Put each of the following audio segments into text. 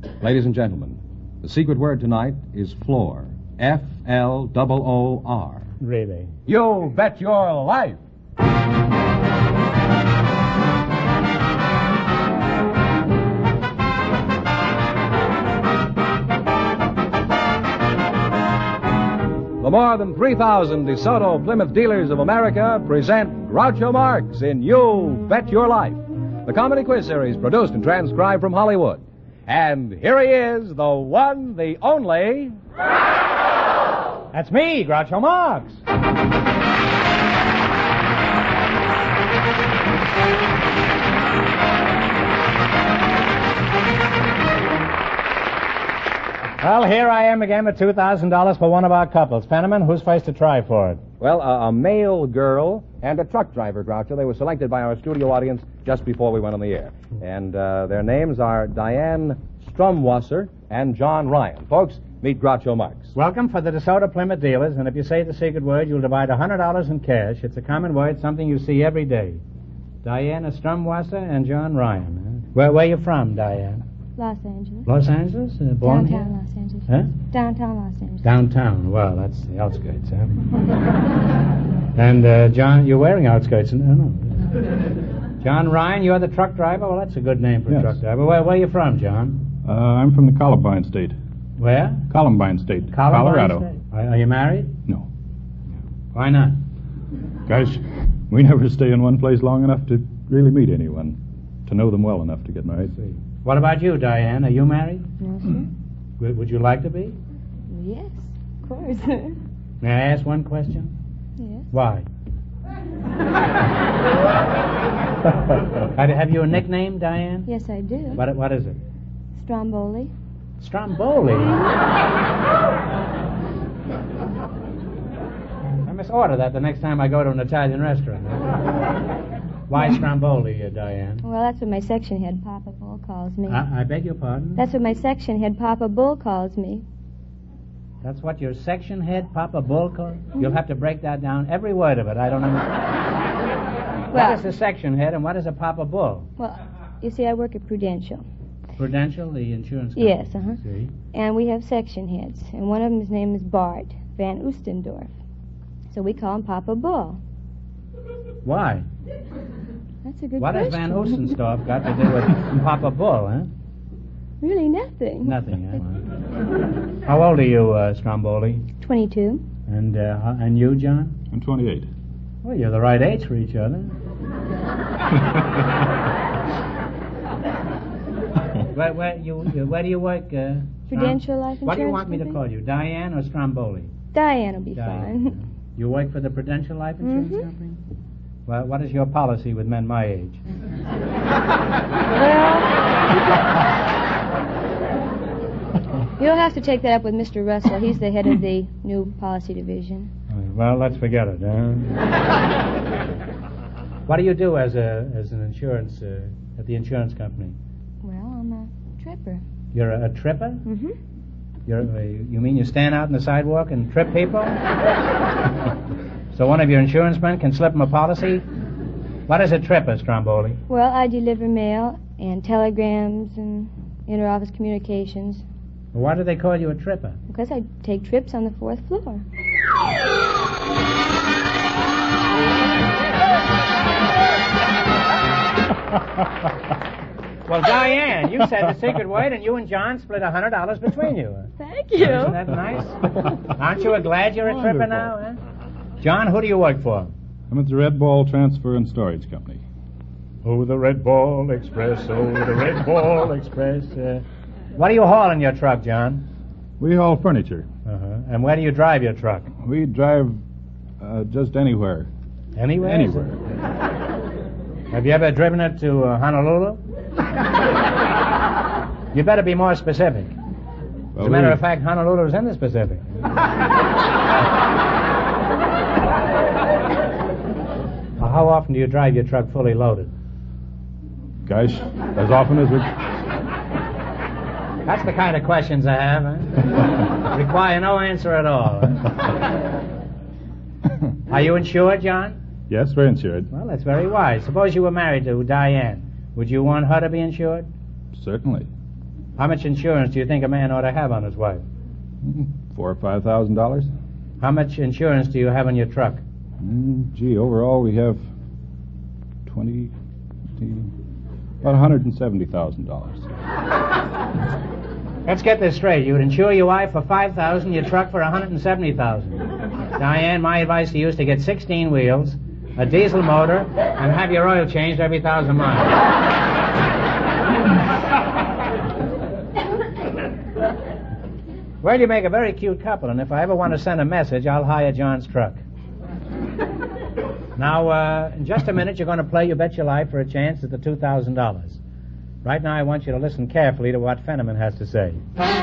Ladies and gentlemen, the secret word tonight is floor. Floor. Really? You bet your life. The more than 3,000 DeSoto Plymouth dealers of America present Groucho Marx in You Bet Your Life, the comedy quiz series produced and transcribed from Hollywood. And here he is, the one, the only... Groucho! That's me, Groucho Marx. Well, here I am again with $2,000 for one of our couples. Fenneman, who's first to try for it? Well, a male girl and a truck driver, Groucho. They were selected by our studio audience just before we went on the air. And their names are Diane Strumwasser and John Ryan. Folks, meet Groucho Marx. Welcome for the DeSoto Plymouth dealers, and if you say the secret word, you'll divide $100 in cash. It's a common word, something you see every day. Diane Strumwasser and John Ryan. Where are you from, Diane? Los Angeles. Los Angeles? Born Downtown here? Los Angeles. Huh? Downtown Los Angeles. Downtown. Well, that's the outskirts, huh? And, John, you're wearing outskirts. No. John Ryan, you're the truck driver? Well, that's a good name for a truck driver. Where are you from, John? I'm from the Columbine State. Where? Columbine State, Columbine Colorado. State. Are you married? No. Why not? Gosh, we never stay in one place long enough to really meet anyone, to know them well enough to get married. What about you, Diane? Are you married? No, sir. Would you like to be? Yes, of course. May I ask one question? Yes. Why? Have you a nickname, Diane? Yes, I do. What is it? Stromboli. Stromboli? I must order that the next time I go to an Italian restaurant. Why Stromboli, Diane? Well, that's what my section head, Papa Bull, calls me. I beg your pardon? That's what my section head, Papa Bull, calls me. That's what your section head, Papa Bull, calls? Mm-hmm. You'll have to break that down, every word of it. I don't understand. What is a section head and what is a Papa Bull? Well, you see, I work at Prudential. Prudential, the insurance company? Yes, uh-huh. See? And we have section heads, and one of them, his name is Bart Van Oostendorf. So we call him Papa Bull. Why? That's a good what question. Has Van Oostendorf got to do with Papa Bull, huh? Really nothing. Nothing, huh? How old are you, Stromboli? 22. And you, John? I'm 28. Well, you're the right age for each other. Where do you work? Prudential Life Insurance What do you want me to Company? call you, Diane or Stromboli? Diane will be Diane. fine. You work for the Prudential Life Insurance Company? Well, what is your policy with men my age? Well, you'll have to take that up with Mr. Russell. He's the head of the new policy division. Well, let's forget it. What do you do as an insurance at the insurance company? Well, I'm a tripper. You're a tripper? Mm-hmm. You mean you stand out on the sidewalk and trip people? So one of your insurance men can slip them a policy? What is a tripper, Stromboli? Well, I deliver mail and telegrams and inter-office communications. Well, why do they call you a tripper? Because I take trips on the 4th floor. Well, Diane, you said the secret word, and you and John split $100 between you. Thank you. Isn't that nice? Aren't you glad you're a tripper now? Huh? John, who do you work for? I'm at the Red Ball Transfer and Storage Company. Oh, the Red Ball Express, oh, the Red Ball Express. What do you haul in your truck, John? We haul furniture. Uh-huh. And where do you drive your truck? We drive just anywhere. Anywhere? Anywhere. Have you ever driven it to Honolulu? You better be more specific. Well, As a matter of fact, Honolulu's in the Pacific. How often do you drive your truck fully loaded? Gosh, as often as we... That's the kind of questions I have, huh? Require no answer at all. Huh? Are you insured, John? Yes, we're insured. Well, that's very wise. Suppose you were married to Diane. Would you want her to be insured? Certainly. How much insurance do you think a man ought to have on his wife? $4,000 or $5,000. How much insurance do you have on your truck? Gee, overall we have about $170,000. Let's get this straight. You would insure your wife for $5,000, your truck for $170,000. Diane, my advice to you is to get 16 wheels, a diesel motor, and have your oil changed every 1,000 miles. Well, you make a very cute couple, and if I ever want to send a message, I'll hire John's truck. Now, in just a minute, you're going to play You Bet Your Life for a chance at the $2,000. Right now, I want you to listen carefully to what Fenneman has to say.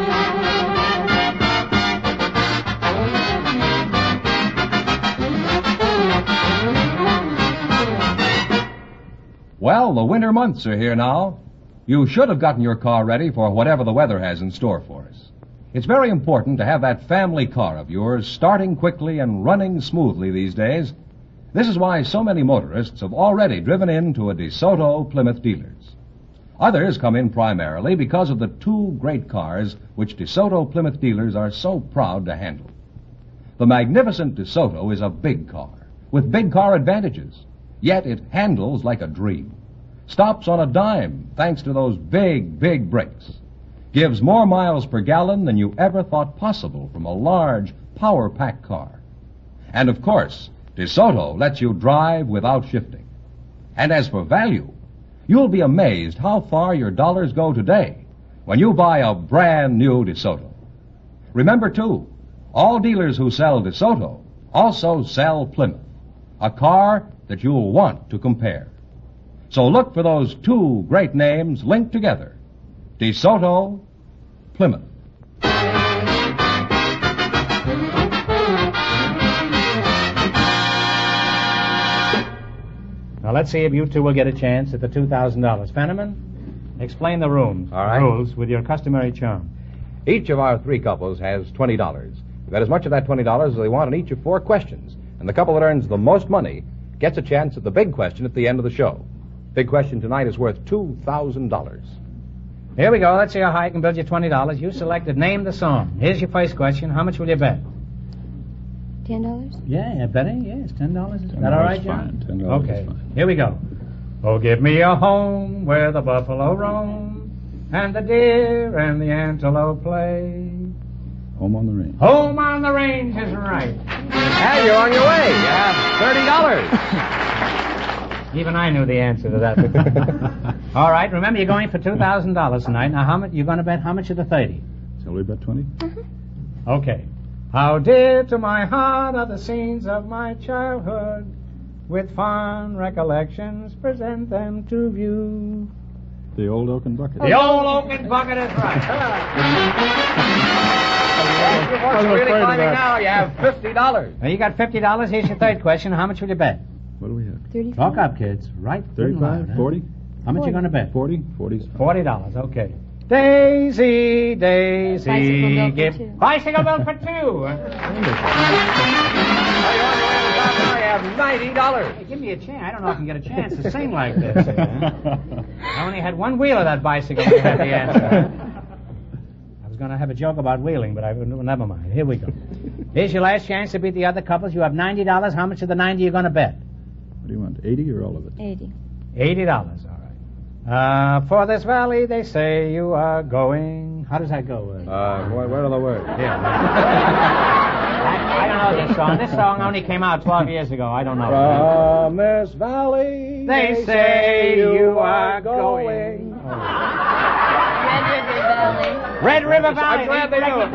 Well, the winter months are here now. You should have gotten your car ready for whatever the weather has in store for us. It's very important to have that family car of yours starting quickly and running smoothly these days. This is why so many motorists have already driven in to a DeSoto Plymouth dealers. Others come in primarily because of the two great cars which DeSoto Plymouth dealers are so proud to handle. The magnificent DeSoto is a big car with big car advantages, yet it handles like a dream. Stops on a dime thanks to those big brakes. Gives more miles per gallon than you ever thought possible from a large, power-packed car. And of course, DeSoto lets you drive without shifting. And as for value, you'll be amazed how far your dollars go today when you buy a brand new DeSoto. Remember, too, all dealers who sell DeSoto also sell Plymouth, a car that you'll want to compare. So look for those two great names linked together. DeSoto, Plymouth. Now, let's see if you two will get a chance at the $2,000. Fenneman, explain the rules. All right. Rules with your customary charm. Each of our three couples has $20. They bet as much of that $20 as they want on each of four questions. And the couple that earns the most money gets a chance at the big question at the end of the show. Big question tonight is worth $2,000. Here we go. Let's see how high I can build you $20. You selected Name the Song. Here's your first question. How much will you bet? $10? Yeah, betting. Yes, $10. Is that all right, John? $10 Okay. is fine. Here we go. Oh, give me a home where the buffalo roam and the deer and the antelope play. Home on the range. Home on the range is right. And you're on your way. You have $30. Even I knew the answer to that. All right, remember you're going for $2,000 tonight. Now, how much? You're going to bet how much of the 30? Shall we bet 20? Okay. How dear to my heart are the scenes of my childhood. With fond recollections, present them to view. The old oaken bucket. The old oaken bucket is right. You're really climbing now. You have $50. Now, you got $50. Here's your third question. How much will you bet? What do we have? 35? Talk up, kids. Right? Good and loud, 35? huh? 40? How much are you going to bet? 40? 40's fine. $40. Okay. Daisy, Daisy, Bicycle bill for give two. bicycle bill for two. Now you're on your way to the top. Now you have $90. Hey, give me a chance. I don't know if I can get a chance to sing like this. I only had one wheel of that bicycle when I had the answer. I was going to have a joke about wheeling, but never mind. Here we go. Here's your last chance to beat the other couples. You have $90. How much of the 90 are you going to bet? What do you want, 80 or all of it? 80. $80. All right. For this valley, they say you are going. How does that go? Where are the words? Yeah. I don't know this song. This song only came out 12 years ago. I don't know. From this valley, They say you are going. Red River Valley. I'm glad they knew it.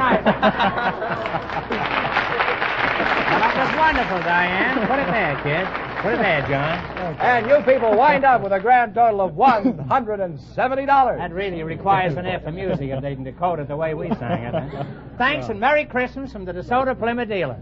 Well, that was wonderful, Diane. Put it there, kid. Put it there, John. And you people wind up with a grand total of $170. That really requires an ear for music if they can decode it the way we sang it. Huh? Thanks and Merry Christmas from the DeSoto Plymouth dealers.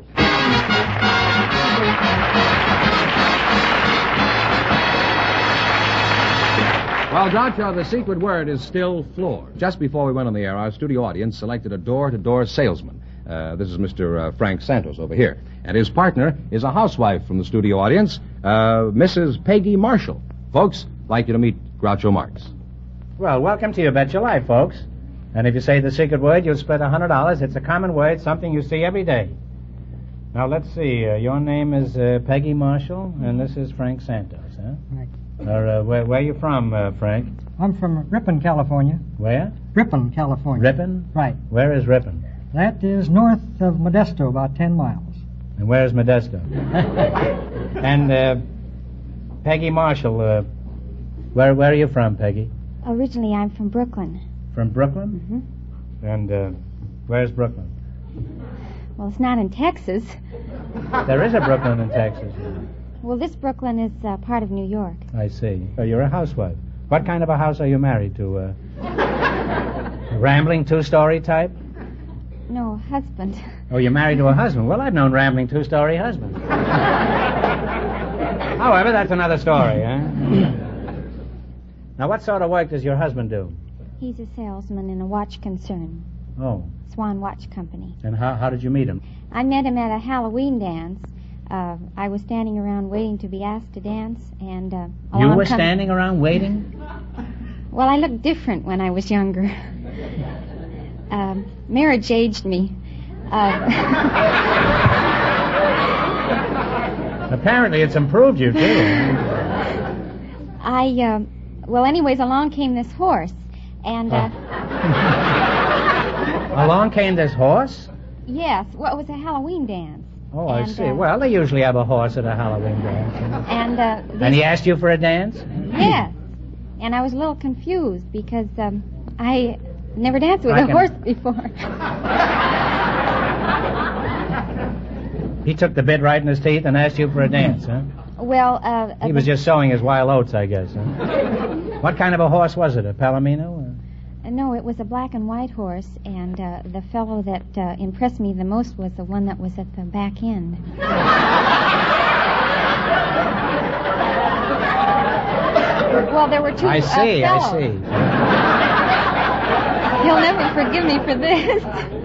Well, Groucho, the secret word is still floor. Just before we went on the air, our studio audience selected a door-to-door salesman. This is Mr. Frank Santos over here. And his partner is a housewife from the studio audience, Mrs. Peggy Marshall. Folks, I'd like you to meet Groucho Marx. Well, welcome to You Bet Your Life, folks. And if you say the secret word, you'll split $100. It's a common word, something you see every day. Now, let's see. Your name is Peggy Marshall, and this is Frank Santos, huh? Right. Where are you from, Frank? I'm from Ripon, California. Where? Ripon, California. Ripon? Right. Where is Ripon? That is north of Modesto, about 10 miles. And where is Modesto? And Peggy Marshall, where are you from, Peggy? Originally, I'm from Brooklyn. From Brooklyn? Mm-hmm. And where's Brooklyn? Well, it's not in Texas. There is a Brooklyn in Texas. Well, this Brooklyn is part of New York. I see. So you're a housewife. What kind of a house are you married to? A rambling two-story type? No, husband. Oh, you're married to a husband. Well, I've known rambling two-story husbands. However, that's another story, huh? Now, what sort of work does your husband do? He's a salesman in a watch concern. Oh. Swan Watch Company. And how did you meet him? I met him at a Halloween dance. I was standing around waiting to be asked to dance, and you were standing around waiting? Well, I looked different when I was younger. Marriage aged me. Apparently, it's improved you too. Well, anyways, along came this horse, and along came this horse? Yes. Well, it was a Halloween dance. Oh, I see. Well, they usually have a horse at a Halloween dance. And he asked you for a dance? Yes. And I was a little confused because I never danced with a horse before. He took the bit right in his teeth and asked you for a dance, huh? Well, he was just sowing his wild oats, I guess, huh? What kind of a horse was it, a Palomino? No, it was a black and white horse, and the fellow that impressed me the most was the one that was at the back end. Well, there were two I see. He'll never forgive me for this.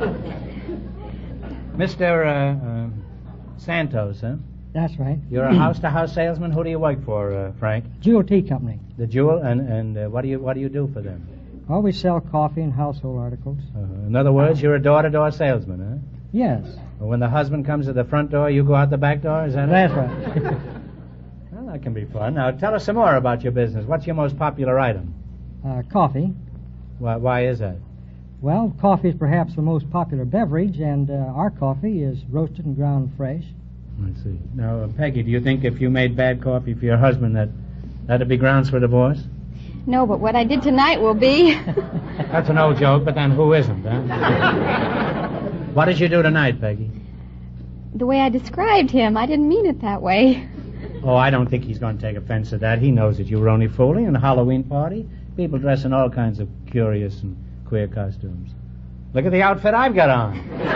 Mr. Santos, huh? That's right. You're a house-to-house salesman. Who do you work for, Frank? Jewel Tea Company. The Jewel, and what do you do for them? Well, we sell coffee and household articles. In other words, you're a door-to-door salesman, huh? Yes. Well, when the husband comes to the front door, you go out the back door, is that That's it? right. Well, that can be fun. Now, tell us some more about your business. What's your most popular item? Coffee. Why is that? Well, coffee is perhaps the most popular beverage, and our coffee is roasted and ground fresh. I see. Now, Peggy, do you think if you made bad coffee for your husband that'd be grounds for divorce? No, but what I did tonight will be. That's an old joke, but then who isn't, huh? What did you do tonight, Peggy? The way I described him, I didn't mean it that way. Oh, I don't think he's going to take offense to that. He knows that you were only fooling. In a Halloween party, people dress in all kinds of curious and queer costumes. Look at the outfit I've got on.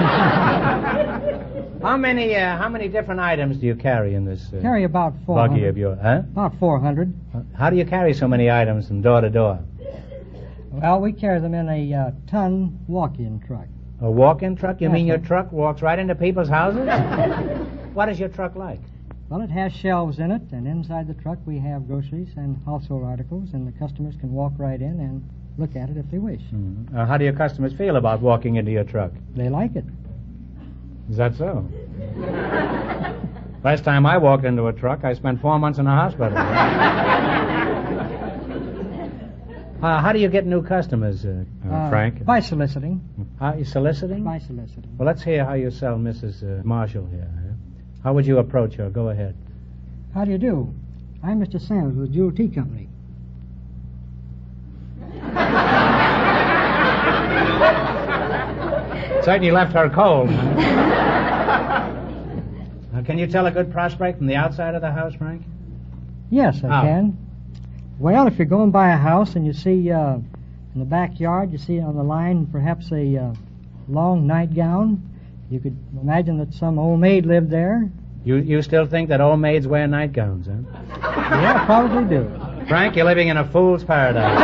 How many different items do you carry in this carry about 400. buggy of yours? Huh? About 400. How do you carry so many items from door to door? Well, we carry them in a ton walk-in truck. A walk-in truck? You mean your right. truck walks right into people's houses? What is your truck like? Well, it has shelves in it, and inside the truck we have groceries and household articles, and the customers can walk right in and look at it if they wish. Mm-hmm. How do your customers feel about walking into your truck? They like it. Is that so? Last time I walked into a truck, I spent 4 months in a hospital. How do you get new customers, Frank? By soliciting. Are you soliciting? By soliciting. Well, let's hear how you sell Mrs. Marshall here. How would you approach her? Go ahead. How do you do? I'm Mr. Sanders with the Jewel Tea Company. Certainly left her cold. Can you tell a good prospect from the outside of the house, Frank? Yes, I How? can. Well, if you're going by a house and you see in the backyard, you see on the line perhaps a long nightgown, you could imagine that some old maid lived there. You still think that old maids wear nightgowns, huh? Yeah, probably do. Frank, you're living in a fool's paradise.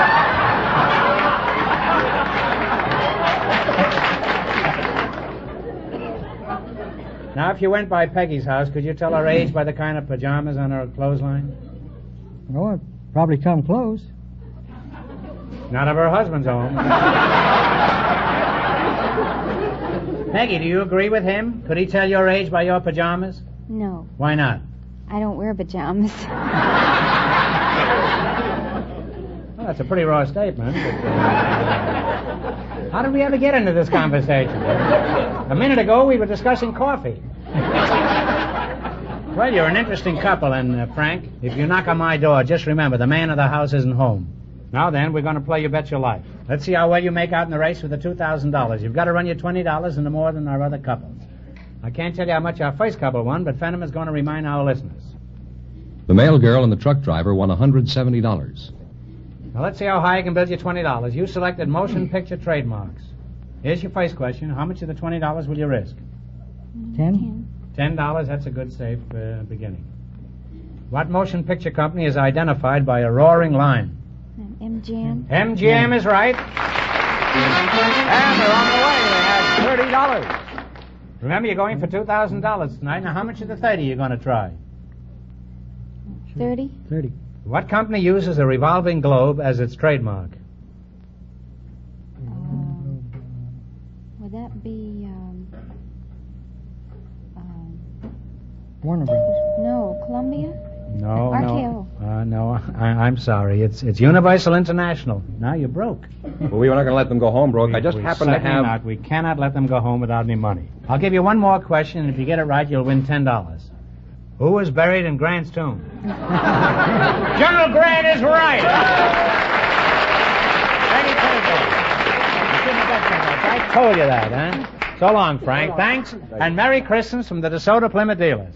Now, if you went by Peggy's house, could you tell her age by the kind of pajamas on her clothesline? Oh, it'd probably come close. Not of her husband's home. Peggy, do you agree with him? Could he tell your age by your pajamas? No, Why not? I don't wear pajamas. Well, that's a pretty raw statement. How did we ever get into this conversation? A minute ago, we were discussing coffee. Well, you're an interesting couple, and Frank, if you knock on my door, just remember, the man of the house isn't home. Now then, we're going to play You Bet Your Life. Let's see how well you make out in the race with the $2,000. You've got to run your $20 into more than our other couples. I can't tell you how much our first couple won, but Fenham is going to remind our listeners. The mail girl and the truck driver won $170. Now, let's see how high I can build you $20. You selected motion picture trademarks. Here's your first question. How much of the $20 will you risk? 10? $10, that's a good, safe beginning. What motion picture company is identified by a roaring lion? MGM. MGM is right. And they're on the way. They have $30. Remember, you're going for $2,000 tonight. Now, how much of the 30 are you going to try? 30. 30. What company uses a revolving globe as its trademark? Would that be, Warner Brothers. no, Columbia? No, RKO. no. I'm sorry. It's Universal International. Now you're broke. Well, we were not going to let them go home, Brooke. I just happen to have... Not. We cannot let them go home without any money. I'll give you one more question, and if you get it right, you'll win $10. Who was buried in Grant's tomb? General Grant is right. Peggy Pettigrew. You shouldn't have got so much. I told you that, huh? So long, Frank. Thanks, and Merry Christmas from the DeSoto Plymouth dealers.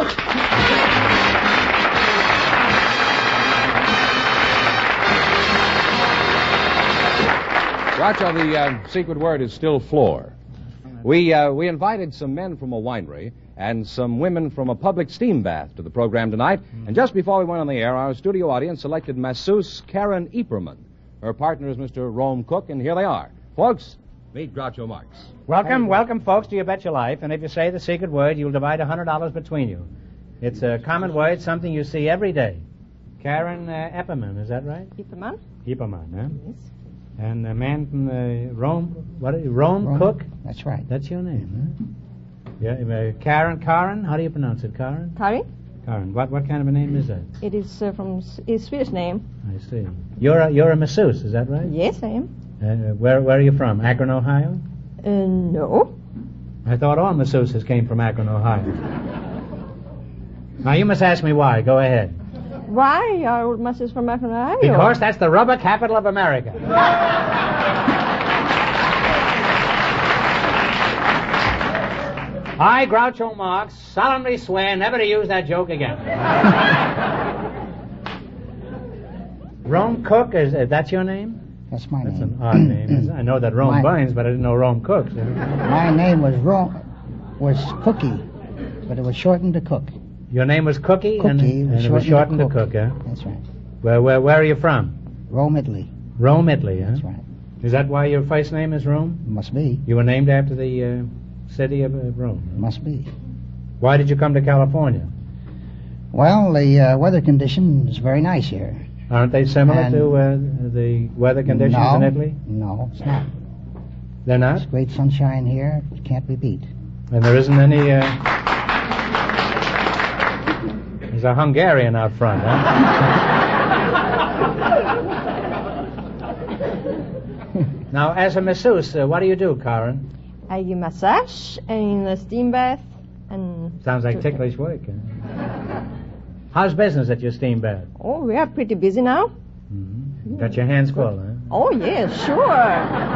Groucho, the secret word is still floor. We invited some men from a winery and some women from a public steam bath to the program tonight. And just before we went on the air, our studio audience selected masseuse Karen Epperman. Her partner is Mr. Rome Cook, and here they are. Folks, meet Groucho Marx. Welcome, folks, to You Bet Your Life. And if you say the secret word, you'll divide $100 between you. It's a common word, something you see every day. Karen Epperman, is that right? Epperman? Epperman, huh? Yes. And a man from Rome, Rome Cook? That's right. That's your name, huh? Yeah, Karen, how do you pronounce it, Karen? Kari? Karen, what kind of a name is that? It is from a Swedish name. I see. You're a masseuse, is that right? Yes, I am. Where are you from? Akron, Ohio? No. I thought all masseuses came from Akron, Ohio. Now, you must ask me why. Go ahead. Why are masses from Akron, Ohio? Because that's the rubber capital of America. I, Groucho Marx, solemnly swear never to use that joke again. Rome Cook, that's your name? That's my That's name. an odd name. I know that Rome burns, but I didn't know Rome cooks. My name was Cookie, but it was shortened to Cook. Your name was Cookie, and it was shortened to Cook, huh? That's right. Where are you from? Rome, Italy. Rome, Italy, huh? That's right. Is that why your first name is Rome? Must be. You were named after the city of Rome. Must be. Why did you come to California? Well, the weather condition is very nice here. Aren't they similar to the weather conditions in Italy? No, it's not. They're not? It's great sunshine here. It can't be beat. And there isn't any... There's a Hungarian out front, huh? Now, as a masseuse, what do you do, Karen? I give massage and a steam bath and... Sounds like ticklish work. Huh? How's business at your steam bath? Oh, we are pretty busy now. Mm-hmm. Got your hands full, huh? Oh, yes, sure.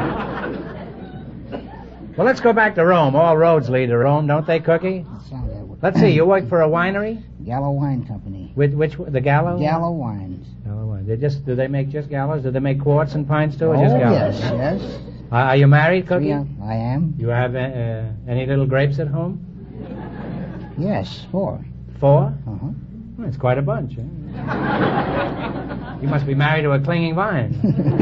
Well, let's go back to Rome. All roads lead to Rome, don't they, Cookie? Let's see, you work for a winery? Gallo Wine Company. Which the Gallo? Gallo Wines. Gallo Wines. Do they make just Gallos? Do they make quarts and pints too, or Oh, just Gallos? yes. Are you married, Cookie? Yeah, I am. You have any little grapes at home? Yes, 4. 4? Uh-huh. Well, it's quite a bunch, huh? You must be married to a clinging vine.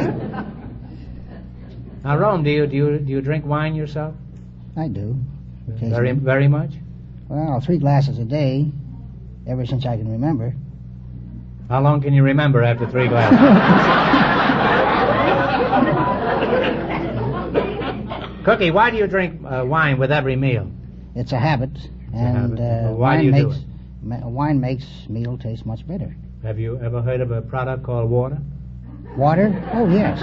Now, Rome, do you drink wine yourself? I do. Very much? Well, 3 glasses a day, ever since I can remember. How long can you remember after 3 glasses? Cookie, why do you drink wine with every meal? It's a habit, and Well, why do you do it? Wine makes meal taste much better. Have you ever heard of a product called water? Water? Oh, yes.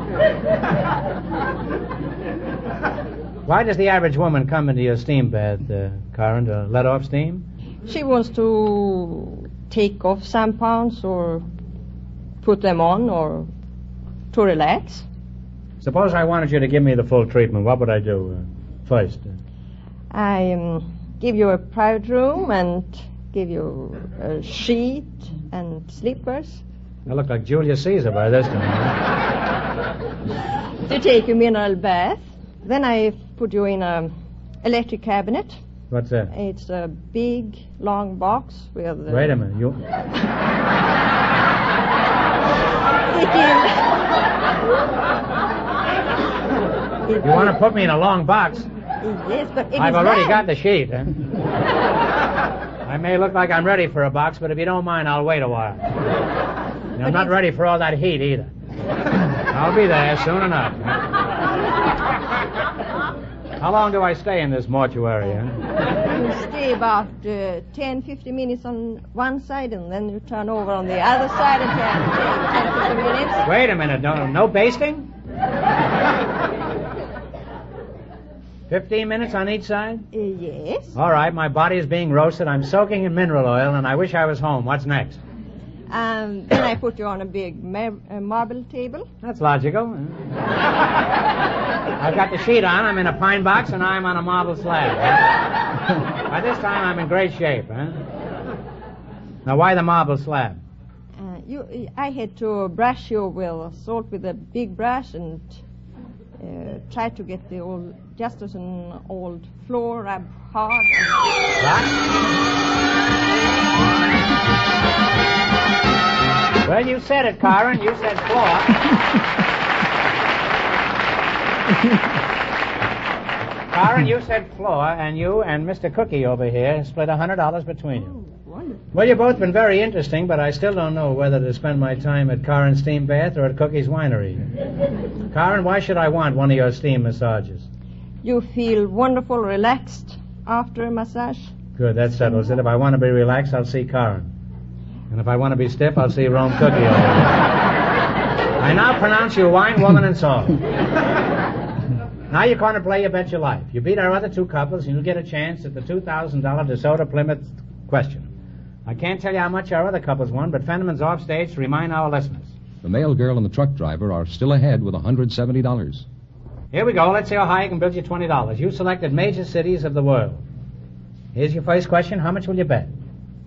Why does the average woman come into your steam bath, Karen, to let off steam? She wants to take off some pounds or put them on or to relax. Suppose I wanted you to give me the full treatment. What would I do first? I give you a private room and give you a sheet and slippers. I look like Julius Caesar by this time. To take a mineral bath. Then I put you in a electric cabinet. What's that? It's a big, long box with... Wait a minute. You want to put me in a long box? Yes, but I've already got the sheet. Huh? I may look like I'm ready for a box, but if you don't mind, I'll wait a while. I'm not ready for all that heat either. I'll be there soon enough. How long do I stay in this mortuary? You stay about 10-15 minutes on one side, and then you turn over on the other side and 10-15 minutes. Wait a minute. No basting? 15 minutes on each side? Yes. All right, my body is being roasted. I'm soaking in mineral oil, and I wish I was home. What's next? Then I put you on a big marble table. That's logical. I've got the sheet on. I'm in a pine box, and I'm on a marble slab. By this time, I'm in great shape. Huh? Now, why the marble slab? I had to brush you with salt with a big brush and try to get the old, just as an old floor, rub hard. Well, you said it, Karen. You said floor. Karen, you said floor, and you and Mr. Cookie over here split $100 between you. Oh, wonderful. Well, you've both been very interesting, but I still don't know whether to spend my time at Karen's steam bath or at Cookie's winery. Karen, why should I want one of your steam massages? You feel wonderful, relaxed after a massage. Good, that settles it. If I want to be relaxed, I'll see Karen. And if I want to be stiff, I'll see Rome Cookie over there. I now pronounce you wine, woman, and song. Now you're going to play You Bet Your Life. You beat our other two couples, and you'll get a chance at the $2,000 DeSoto Plymouth question. I can't tell you how much our other couples won, but Fenneman's off stage to remind our listeners. The mail girl and the truck driver are still ahead with $170. Here we go. Let's see how high I can build you $20. You selected major cities of the world. Here's your first question. How much will you bet?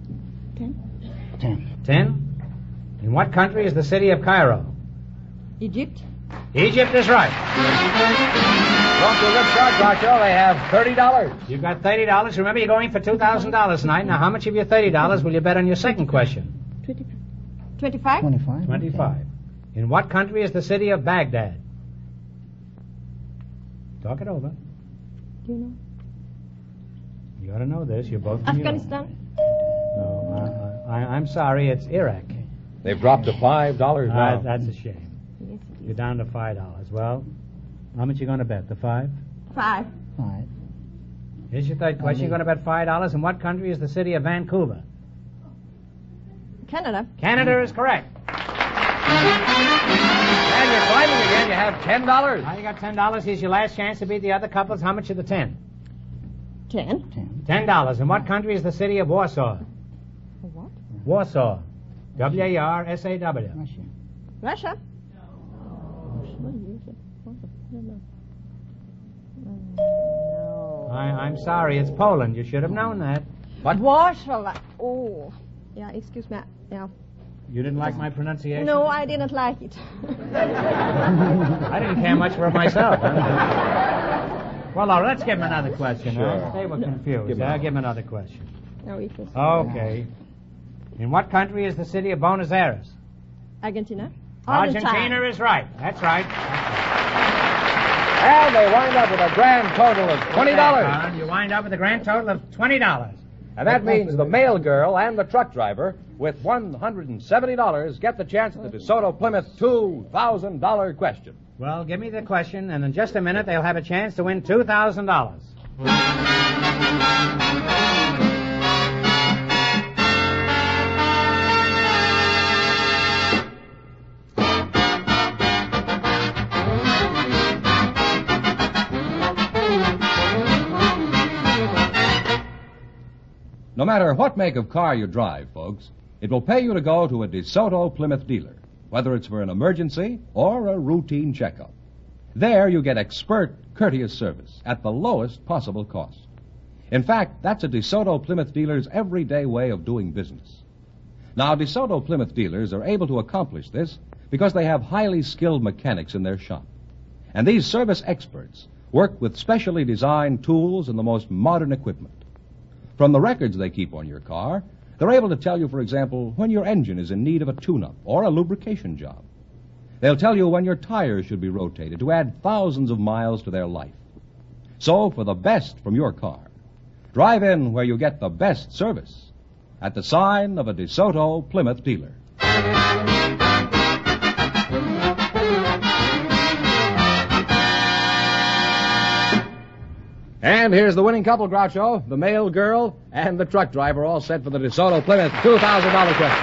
10. 10? In what country is the city of Cairo? Egypt. Egypt is right. Off to a good start, Groucho. They have $30. You've got $30. Remember, you're going for $2,000 tonight. Now, how much of your $30 will you bet on your second question? 25? 25. 25. Okay. In what country is the city of Baghdad? Talk it over. Do you know? You ought to know this. You're both from Afghanistan? No, I'm sorry. It's Iraq. They've dropped to $5 now. That's a shame. Yes, it You're down to $5. Well, how much you going to bet? The 5? 5. 5. Here's your third question. You're going to bet $5. In what country is the city of Vancouver? Canada. Canada is correct. And you're climbing again. You have $10. Now you got $10. Here's your last chance to beat the other couples. How much of the 10? 10. $10. In what country is the city of Warsaw? What? Warsaw. W-A-R-S-A-W. Russia. Russia? No. I'm sorry. It's Poland. You should have known that. But Warsaw. Oh. Yeah, excuse me. Yeah. You didn't like my pronunciation? No, I didn't like it. I didn't care much for myself. Well, now, let's give him another question. Huh? They were confused. Give him another question. No, it was Okay. In what country is the city of Buenos Aires? Argentina. Argentina is right. That's right. And they wind up with a grand total of $20. You wind up with a grand total of $20. And that means the mail girl and the truck driver, with $170, get the chance at the DeSoto Plymouth $2,000 question. Well, give me the question, and in just a minute they'll have a chance to win $2,000. No matter what make of car you drive, folks, it will pay you to go to a DeSoto Plymouth dealer, whether it's for an emergency or a routine checkup. There you get expert, courteous service at the lowest possible cost. In fact, that's a DeSoto Plymouth dealer's everyday way of doing business. Now, DeSoto Plymouth dealers are able to accomplish this because they have highly skilled mechanics in their shop. And these service experts work with specially designed tools and the most modern equipment. From the records they keep on your car, they're able to tell you, for example, when your engine is in need of a tune-up or a lubrication job. They'll tell you when your tires should be rotated to add thousands of miles to their life. So, for the best from your car, drive in where you get the best service at the sign of a DeSoto Plymouth dealer. And here's the winning couple, Groucho, the male girl and the truck driver, all set for the DeSoto Plymouth $2,000 question.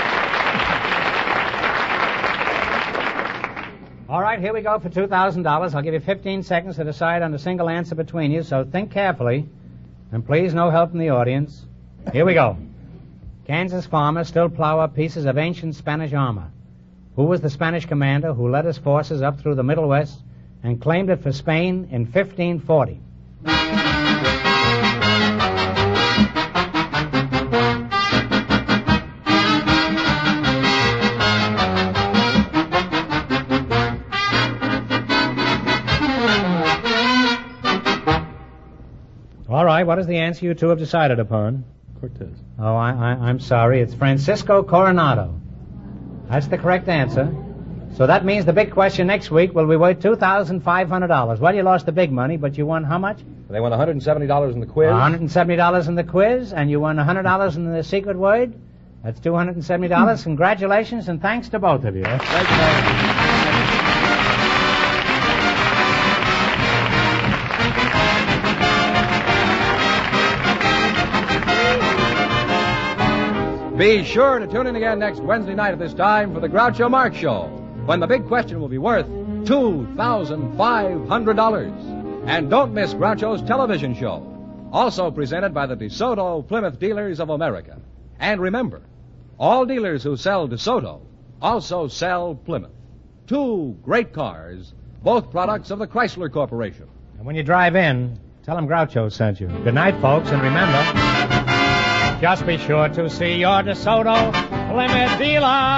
All right, here we go for $2,000. I'll give you 15 seconds to decide on a single answer between you, so think carefully. And please, no help from the audience. Here we go. Kansas farmers still plow up pieces of ancient Spanish armor. Who was the Spanish commander who led his forces up through the Middle West and claimed it for Spain in 1540? All right, what is the answer you two have decided upon? Cortez. Oh, I'm sorry. It's Francisco Coronado. That's the correct answer. So that means the big question next week will be worth $2,500. Well, you lost the big money, but you won how much? They won $170 in the quiz. $170 in the quiz, and you won $100 in the secret word. That's $270. Congratulations, and thanks to both of you. Thank you. Be sure to tune in again next Wednesday night at this time for the Groucho Marx Show, when the big question will be worth $2,500. And don't miss Groucho's television show, also presented by the DeSoto Plymouth Dealers of America. And remember, all dealers who sell DeSoto also sell Plymouth. Two great cars, both products of the Chrysler Corporation. And when you drive in, tell them Groucho sent you. Good night, folks, and remember, just be sure to see your DeSoto Plymouth dealer.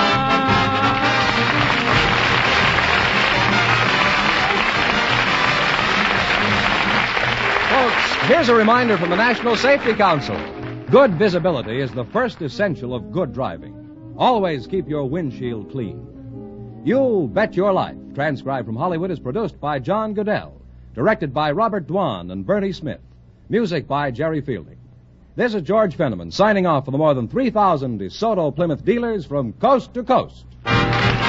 Folks, here's a reminder from the National Safety Council. Good visibility is the first essential of good driving. Always keep your windshield clean. You Bet Your Life, transcribed from Hollywood, is produced by John Goodell, directed by Robert Dwan and Bernie Smith, music by Jerry Fielding. This is George Fenneman signing off for the more than 3,000 DeSoto Plymouth dealers from coast to coast.